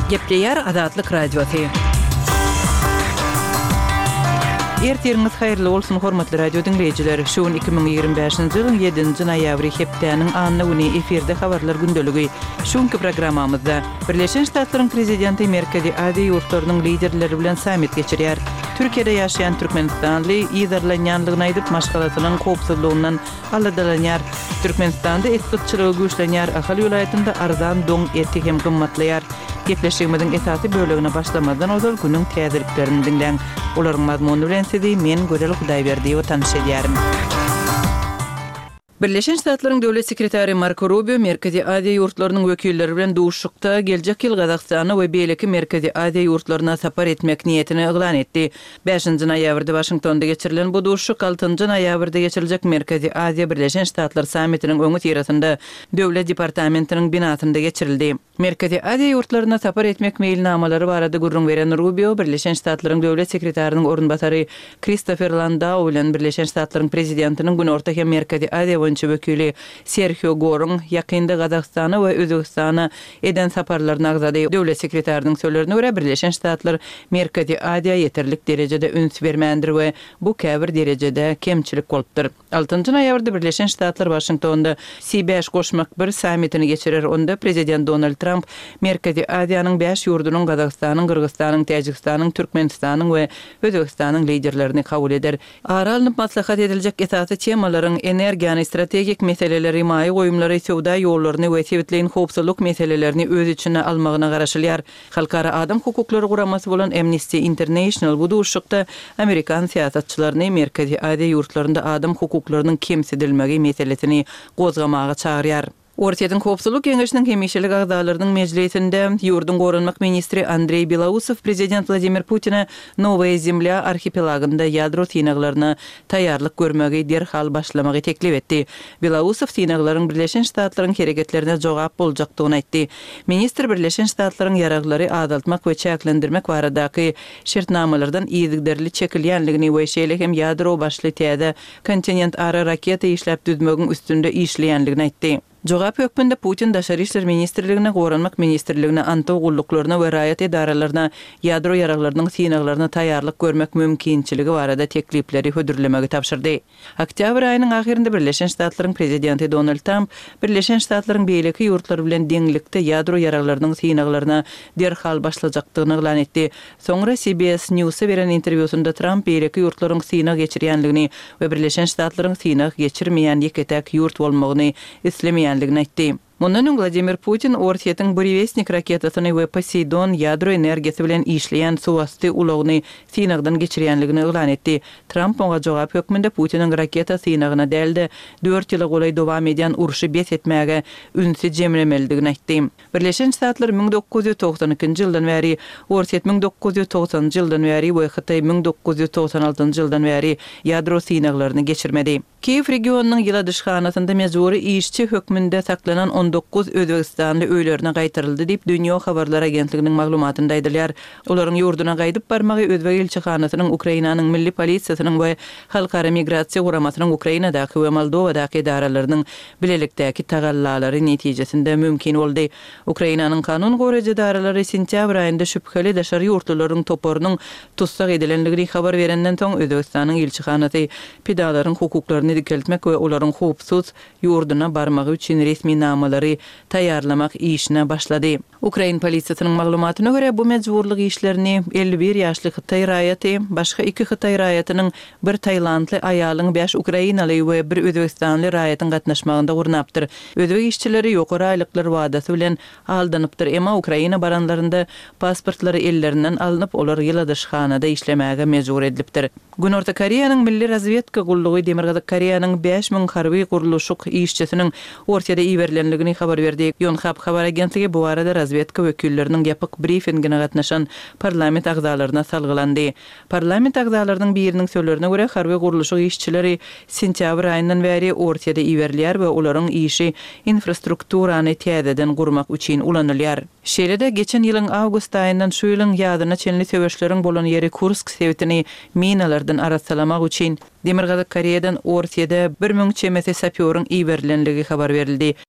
Gepleyer Azatlyk Radiosu. Ertiriniz hayırlı olsun hormatly radio dinleyijiler. Şuun 2025-nji ýylyň 7-nji noýabry hepdeniň anyny uny efirde habarlar gündöligi. Şuňky programmamyzda Birleşen Ştatlaryň prezidenti Merkezi Aziýa ýurtlarynyň liderleri bilen samit geçirýär. Türkiýede ýaşaýan Türkmenistanly ýyzarlanýanlygyny aýdyp maşgalatynyň kopsuzlygyndan aladalanýar. Türkmenistanda eksportçylygy güýçlenýär. Ahal ýolaýatynda arzan doň eti hem gymmatlaýar. Gepleşigimiziň esasy bölегine başlamadan ozal günüň täzirliklerini dinleň. Olaryň mazmuny bilen sizi men Görel Hudaýberdiýew tanış edýärim. Birleşen Ştatlaryň döwlet sekretary Marco Rubio Merkezi Aziýa ýurtlarynyň wekilleri bilen duşukda geljek ýyl Gazagstana we beýleki Merkezi Aziýa ýurtlaryna sapar etmek niýetini eglan etdi. 5-nji noýabrda Washingtonda geçirilen bu duşuk 6-njy noýabrda geçiriljek Merkezi Aziýa Birleşen Ştatlary samitiniň öňü ýerinde döwlet departamentiniň binasynda geçirildi. Merkezi Aziýa ýurtlaryna sapar etmek meýilnamalary barada gurrun beren Rubio Birleşen Ştatlaryň döwlet sekretärining orunbasary Christopher Landau bilen Birleşen Ştatlaryň prezidentiniň Günorta hem Merkezi Aziýa wekili Sergio Gorun ýakynda Gazagstana we Özbekistana eden saparlaryny agzady. Döwlet sekretärining sözlerine görä Birleşen Ştatlar Merkezi Aziýa ýeterlik derejede üns bermändir we bu käbir derejede kemçilik bolupdyr. 6-njy noýabrda Birleşen Ştatlar Washingtonda C5 goşmak bir samitini geçirer. Onda prezident Donald Trump Merkezi Aziýanyň 5 ýurdunyň Gazagstanyň, Kyrgyzstanyň, Täjikistanyň, Türkmenistanyň we Özbekistanyň liderlerini kabul eder. Aralanyp maslahat ediljek esasy temalaryň energiýany strategik meseleleri, maýy goýumlary, sowda ýollaryny we sebitleýin howpsuzlyk meselelerini öz içine almagyna garaşylýar. Halkara adam hukuklary guramasy bolan Amnesty International bu duşukda Amerikan siýasatçylaryny Merkezi Aziýa ýurtlarynda adam hukuklarynyň kemsidilmegi meselesini gozgamaga çağırýar. Ortaýatyň Howpsuzlyk Geňeşiniň hemişelik agdalarynyň mejlisinde ýurdun gorunmak ministri Andrey Belousov prezident Vladimir Putina Novaya Zemlya arhipelagynda ýadro synaklaryna taýýarlyk görmegi derhal başlamagy teklip etdi. Belousov synaglaryň Birleşen Ştatlaryň hereketlerine jogap boljakdygyny aýtdy. Ministr Birleşen Ştatlaryň ýaraglary azaltmak we çäklendirmek baradaky şertnamalardan ýygyderli çekilýänligini we şeýle hem ýadro başly täze kontinent ara raketa işläp düzmegiň üstünde işleýänligini aýtdy. Jogap hökmünde Putin Daşary işler ministrligine, Gorunmak ministrligine, Antow gulluklarına we raýat edaralaryna ýadro ýaraglarynyň synaklaryna taýýarlyk görmek mümkinçiligi barada teklipleri hödürlemegi tapşyrdy. Oktyabr aýynyň ahirinde Birleşen Ştatlaryň prezidenti Donald Trump Birleşen Ştatlaryň beýleki ýurtlary bilen deňlikde ýadro ýaraglarynyň synaklaryna derhal başlajakdygyny eglan etdi. Soňra CBS News'a beren interwýusunda Trump beýleki ýurtlaryň synag geçirýänligini we Birleşen Ştatlaryň synag geçirmeýän ýeketäk ýurt bolmagyny islemeýän aýtdy. Mundan Vladimir Putin Ortaýatyň Burevestnik raketasyny we Poseidon ýadro energiýasy bilen işleýän suwasty ulagyny synagdan geçirýänligini eglan etdi. Trump oňa jogap hökmünde Putiniň raketa synagyna dälde 4 ýyla golay dowam edýän uruşy bes etmäge ünsi jemlemeligini aýtdy. Birleşen Ştatlar 1992-nji ýyldan bäri, Ortaýat 1990-njy ýyldan bäri we Hytaý 1996-njy ýyldan bäri ýadro synaklaryny geçirmedi. Kiev regionunyň ýyladyşhanasynda mejburi işçi hökmünde saklanan 19 Özbekistanly öýlerine gaýtyryldy diýip Dünýä Habarlar Agentliginiň maglumatynda aýdylýar. Olaryň ýurduna gaýdyp barmagy Özbek elçixanasynyň, Ukrainanyň milli polisiýasynyň we halkara migrasiýa guramasynyň Ukrainadaky we Moldowadaky edaralarynyň bilelikdäki tagallalary netijesinde mümkin boldy. Ukrainanyň kanun goraýjy edaralary sentýabr aýynda şüpheli daşary ýurtlaryň toporunyň tutsak edilenligini habar berenden soň Özbekistanyň elçixanasy pedalaryň hukuklaryny dikeltmek we olaryň howpsuz ýurduna barmagy üçin resmi namalary taýýarlamak işine başlady. Ukraina polisiýasynyň maglumatyna görä bu mejburlyk işlerini 51 ýaşly Hytaý raýaty, başga 2 Hytaý raýatynyň, bir Taýlandly aýalyň, 5 Ukrainaly we bir Özbekistanly raýatyň gatnaşmagynda gurnapdyr. Özbek işçileri ýokary aýlyklar wadasy bilen aldanypdyr, emma Ukraina baranlarynda pasportlary ellerinden alınıp olar ýyladyşhanada işlemäge mejbur edilipdir. Günorta Koreýanyň milli razvedka gullugy Demirgazak Koreýanyň 5000 harby guruluşyk işçisiniň Ortaýada iýerlenligini habar berdi. Yonhap habar agentligi bu arada razvedka wekilleriniň ýapyk briefingine gatnaşan parlament agzalaryna salgylandy. Parlament agzalarynyň biriniň sözlerine görä harby guruluşyk işçileri sentýabr aýyndan bäri Ortaýada iýerler we olaryň işi infrastrukturany täzeden gurmak üçin ulanylýar. Şeýle-de geçen ýylyň awgust aýyndan şu ýylyň ýadyna çenli söwüşleriň bolan ýeri Kursk sewitini minalardan aratsalamak üçin Demirgazak Koreýadan Ortaýada 1000 çemese sapýoryň iýerlenligi habar berildi.